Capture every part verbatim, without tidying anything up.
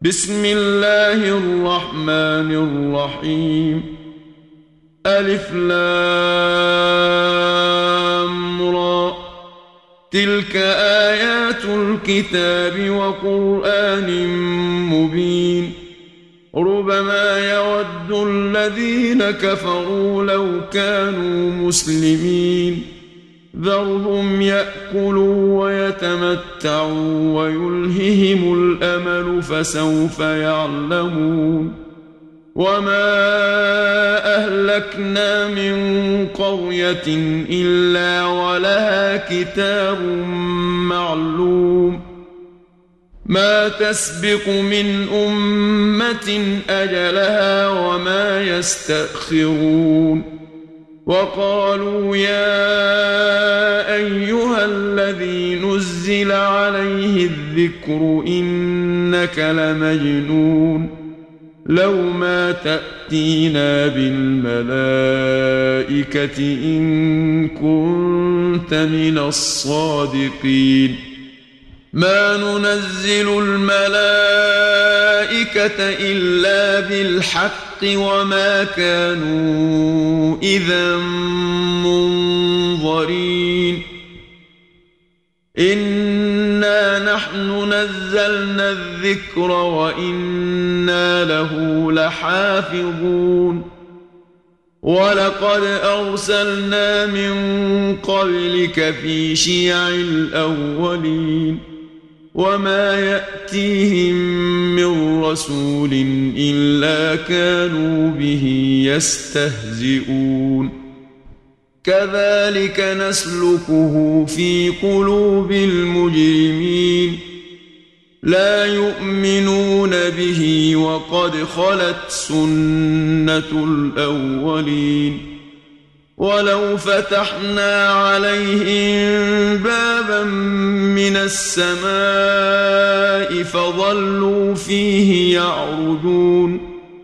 بسم الله الرحمن الرحيم. ألف لام را، تلك آيات الكتاب وقرآن مبين. ربما يود الذين كفروا لو كانوا مسلمين. ذرهم يأكلوا ويتمتعوا ويلههم الأمل فسوف يعلمون. وما أهلكنا من قرية إلا ولها كتاب معلوم. ما تسبق من أمة أجلها وما يستأخرون. وقالوا يا أيها الذي نزل عليه الذكر إنك لمجنون. لو ما تأتينا بالملائكة إن كنت من الصادقين. ما ننزل الملائكة إلا بالحق وما كانوا إذا منظرين. إنا نحن نزلنا الذكر وإنا له لحافظون. ولقد أرسلنا من قبلك في شيع الأولين. وما يأتيهم من رسول إلا كانوا به يستهزئون. كذلك نسلكه في قلوب المجرمين. لا يؤمنون به وقد خلت سنة الأولين. ولو فتحنا عليهم بابا من السماء فظلوا فيه يعرجون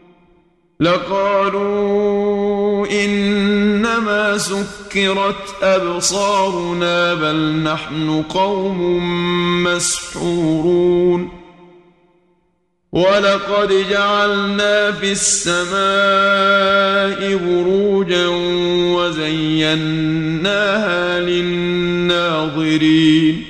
لقالوا إنما سكرت أبصارنا بل نحن قوم مسحورون. ولقد جعلنا في السماء بروجا وزيناها للناظرين.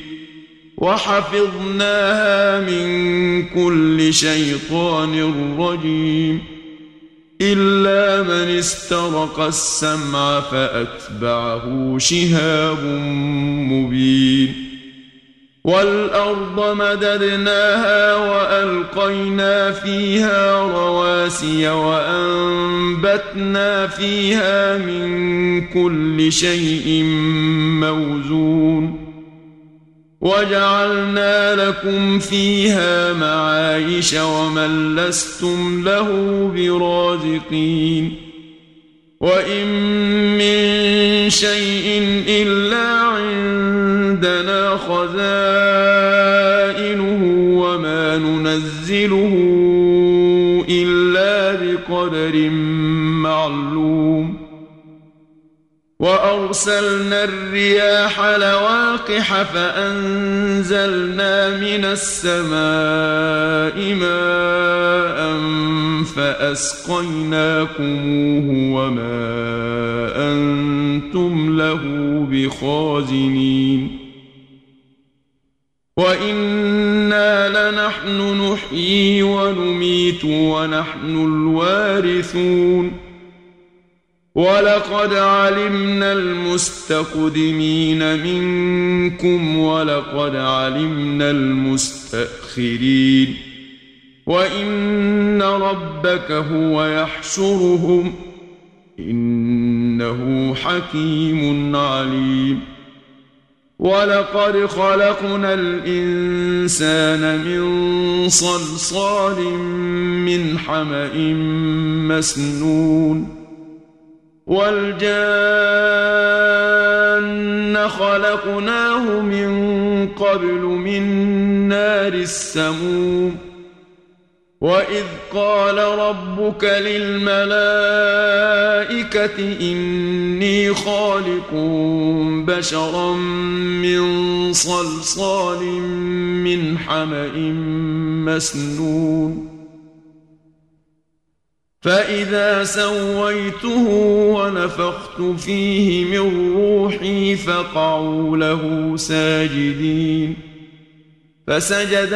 وحفظناها من كل شيطان رجيم إلا من استرق السمع فأتبعه شهاب مبين. والأرض مددناها وألقينا فيها رواسي وأنبتنا فيها من كل شيء موزون. وجعلنا لكم فيها معايش ومن لستم له برازقين. وإن من شيء إلا عندنا خزائنه وما ننزله إلا بقدر معلوم. وأرسلنا الرياح لواقح فأنزلنا من السماء ماء فأسقيناكموه وما أنتم له بخازنين. وإنا لنحن نحيي ونميت ونحن الوارثون. ولقد علمنا المستقدمين منكم ولقد علمنا المستأخرين. وإن ربك هو يحشرهم إنه حكيم عليم. ولقد خلقنا الإنسان من صلصال من حمأ مسنون. والجان خلقناه من قبل من نار السموم. وإذ قال ربك للملائكة إني خالق بشرا من صلصال من حمأ مسنون فإذا سويته ونفخت فيه من روحي فقعوا له ساجدين فسجد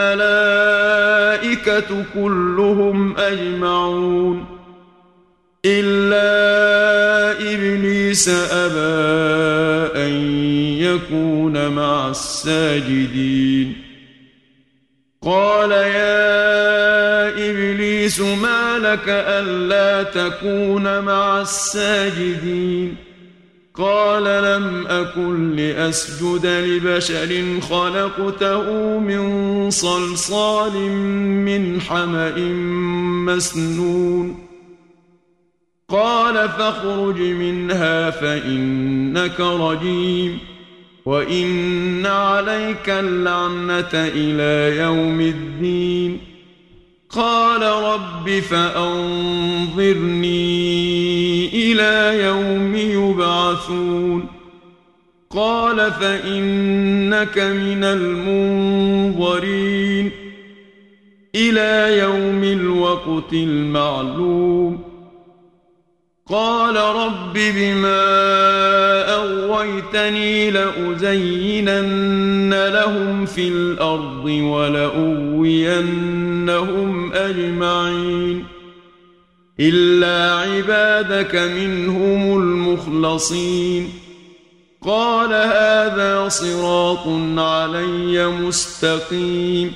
الملائكة كلهم أجمعون إلا إبليس أبى أن يكون مع الساجدين قال يا إبليس ما لك ألا تكون مع الساجدين قال لم أكن لأسجد لبشر خلقته من صلصال من حمأ مسنون قال فاخرج منها فإنك رجيم وإن عليك اللعنة إلى يوم الدين قال رب فأنظرني إلى يوم يبعثون قال فإنك من المنظرين إلى يوم الوقت المعلوم قال رب بما أغويتني لأزينن لهم في الأرض ولأغوينهم أجمعين إلا عبادك منهم المخلصين قال هذا صراط علي مستقيم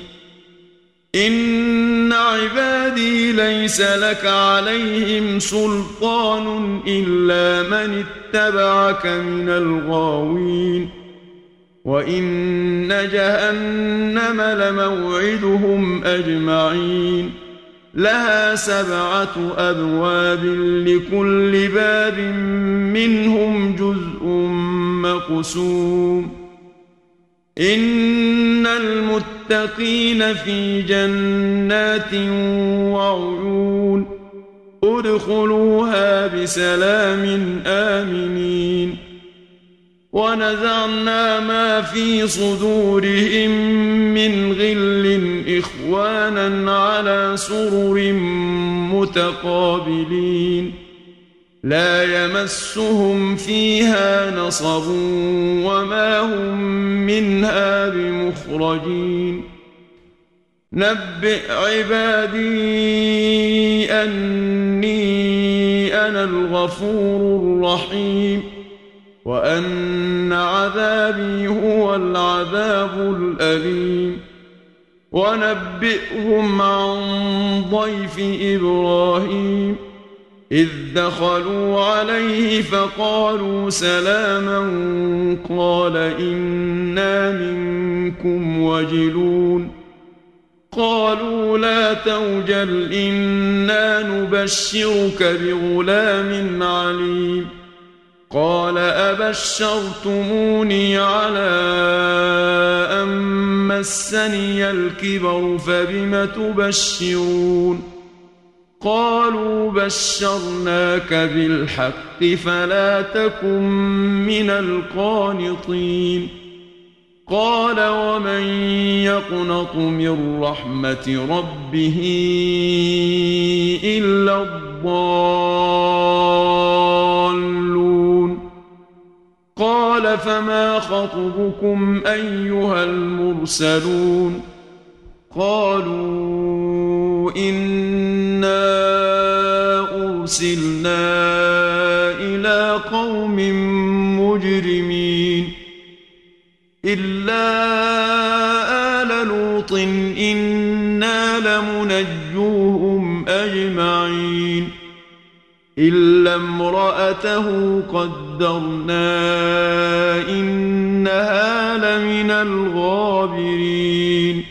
إن عبادي ليس لك عليهم سلطان إلا من اتبعك من الغاوين وإن جهنم لموعدهم أجمعين لها سبعة أبواب لكل باب منهم جزء مقسوم إن المتقين في جنات وعيون ادخلوها بسلام آمنين ونزعنا ما في صدورهم من غل إخوانا على سرر متقابلين لا يمسهم فيها نصب وما هم منها بمخرجين نبئ عبادي أني أنا الغفور الرحيم وأن عذابي هو العذاب الأليم ونبئهم عن ضيف إبراهيم إذ دخلوا عليه فقالوا سلاما قال إنا منكم وجلون قالوا لا توجل إنا نبشرك بغلام عليم قال أبشرتموني على أن مسني الكبر فبم تبشرون قالوا بشرناك بالحق فلا تكن من القانطين قال ومن يقنط من رحمة ربه إلا الضالون قال فما خطبكم أيها المرسلون قالوا إنا أرسلنا إلى قوم مجرمين إلا آل لوط إنا لمنجوهم أجمعين إلا امرأته قدرنا إنها لمن الغابرين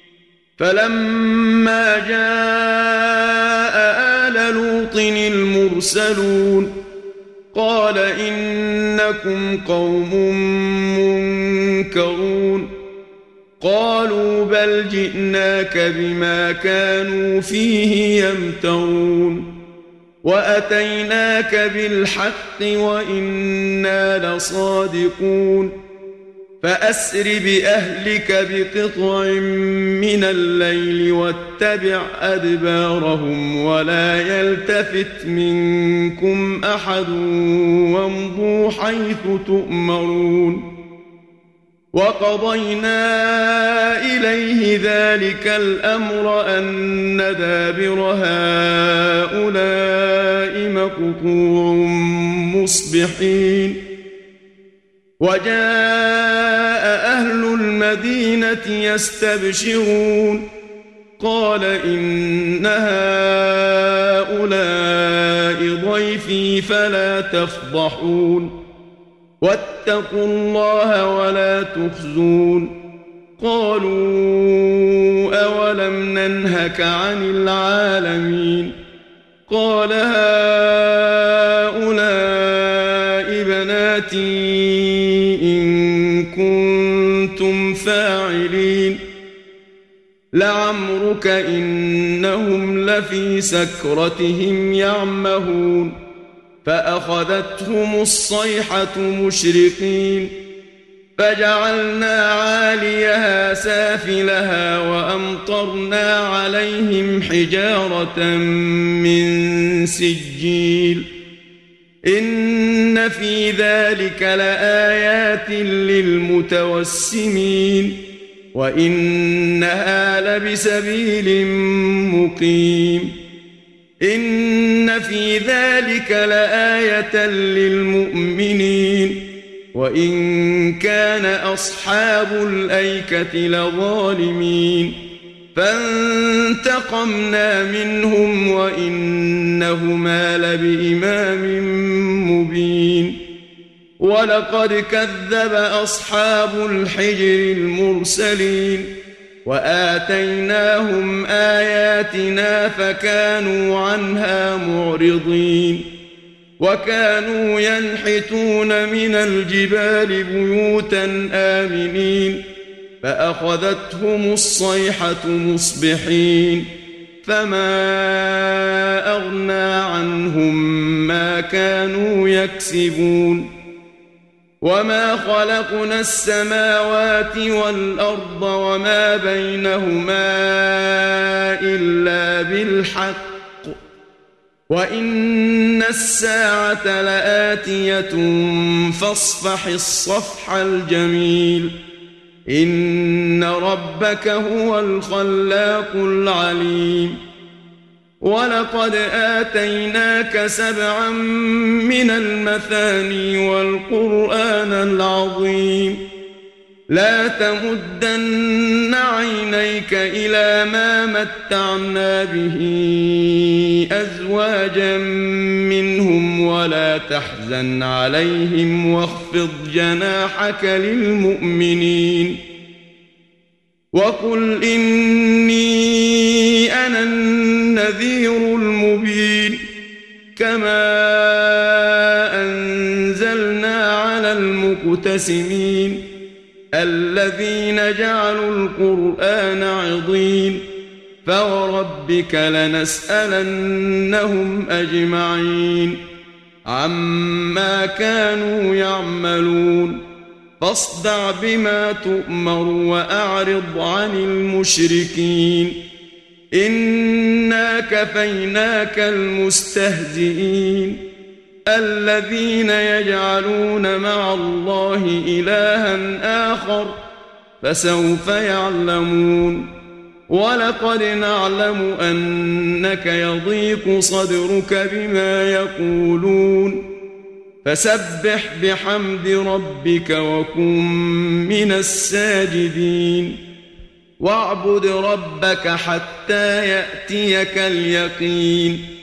فلما جاء آل لوط المرسلون قال إنكم قوم منكرون قالوا بل جئناك بما كانوا فيه يمترون وأتيناك بالحق وإنا لصادقون فأسر بأهلك بقطع من الليل واتبع أدبارهم ولا يلتفت منكم أحد وامضوا حيث تؤمرون وقضينا إليه ذلك الأمر أن دابر هؤلاء مقطوع مصبحين وجاء أهل المدينة يستبشرون قال إن هؤلاء ضيفي فلا تفضحون واتقوا الله ولا تخزون قالوا أولم ننهك عن العالمين قال هؤلاء بناتي إن كنتم فاعلين لعمرك إنهم لفي سكرتهم يعمهون فأخذتهم الصيحة مشرقين فجعلنا عاليها سافلها وأمطرنا عليهم حجارة من سجيل إن في ذلك لآيات للمتوسمين وإنها لبسبيل مقيم إن في ذلك لآية للمؤمنين وإن كان أصحاب الأيكة لظالمين فانتقمنا منهم وإنهما لبإمام مبين ولقد كذب أصحاب الحجر المرسلين وآتيناهم آياتنا فكانوا عنها معرضين وكانوا ينحتون من الجبال بيوتا آمنين فأخذتهم الصيحة مصبحين فما أغنى عنهم ما كانوا يكسبون وما خلقنا السماوات والأرض وما بينهما إلا بالحق وإن الساعة لآتية فاصفح الصفح الجميل إن ربك هو الخلاق العليم ولقد آتيناك سبعا من المثاني والقرآن العظيم لا تمدن عينيك إلى ما متعنا به أزواجا منهم ولا تحزن عليهم واخفض جناحك للمؤمنين وقل إني أنا النذير المبين كما أنزلنا على المقتسمين الذين جعلوا القرآن عضين فوربك لنسألنهم أجمعين عما كانوا يعملون فاصدع بما تؤمر وأعرض عن المشركين إنا كفيناك المستهزئين الذين يجعلون مع الله إلها آخر فسوف يعلمون ولقد نعلم أنك يضيق صدرك بما يقولون فسبح بحمد ربك وكن من الساجدين واعبد ربك حتى يأتيك اليقين